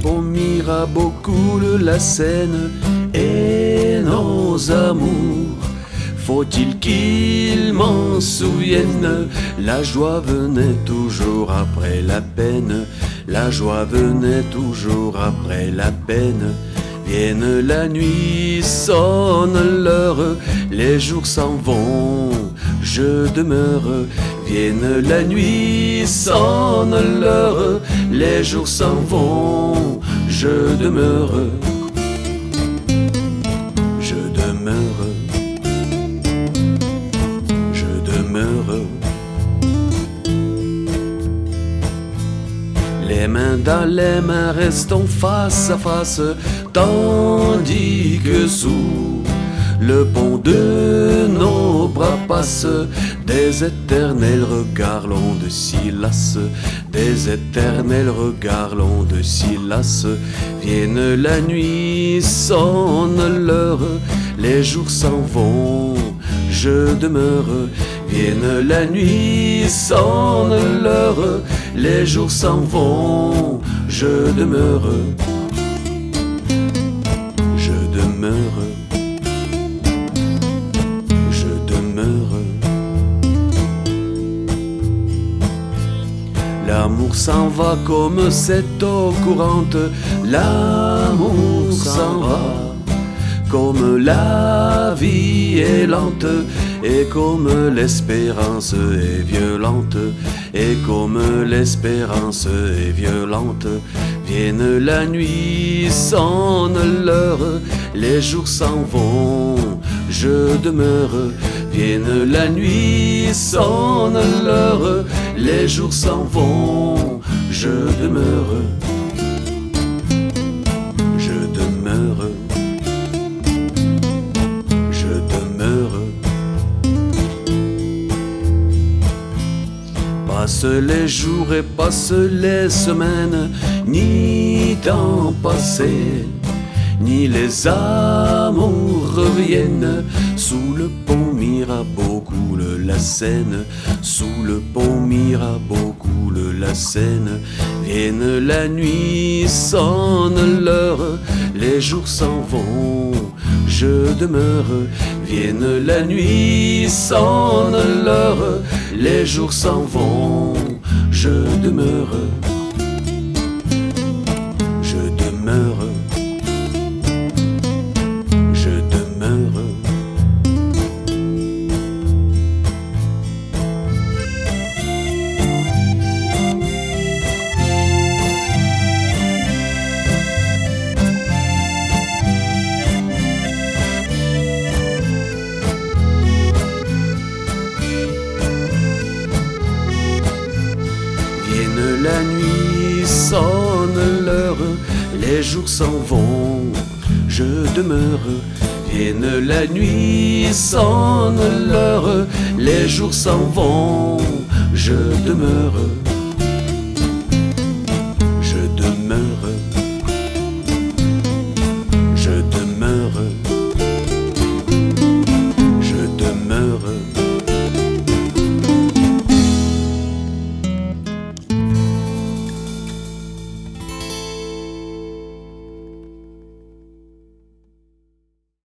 pont Mirabeau coule la Seine et nos amours. Faut-il qu'ils m'en souviennent? La joie venait toujours après la peine. La joie venait toujours après la peine. Vienne la nuit, sonne l'heure, les jours s'en vont, je demeure. Vienne la nuit, sonne l'heure, les jours s'en vont, je demeure. Je demeure. Je demeure. Les mains dans les mains, restons face à face, tandis que sous le pont de nos bras passent des éternels regards longs de Silas, des éternels regards longs de Silas. Vienne la nuit, sonne l'heure, les jours s'en vont, je demeure. Vienne la nuit, sonne l'heure, les jours s'en vont, je demeure. Je demeure. Je demeure. L'amour s'en va comme cette eau courante, l'amour s'en va. Comme la vie est lente, et comme l'espérance est violente, et comme l'espérance est violente. Vienne la nuit, sonne l'heure, les jours s'en vont, je demeure. Vienne la nuit, sonne l'heure, les jours s'en vont, je demeure. Je demeure. Passent les jours et passent les semaines, ni temps passé, ni les amours reviennent. Sous le pont Mirabeau coule la Seine, sous le pont Mirabeau coule la Seine. Vienne la nuit, sonne l'heure, les jours s'en vont, je demeure. Vienne la nuit, sonne l'heure, les jours s'en vont, je demeure. Je demeure. Je demeure. Vienne la nuit, sonne l'heure, les jours s'en vont, je demeure. Vienne la nuit, sonne l'heure, les jours s'en vont, je demeure.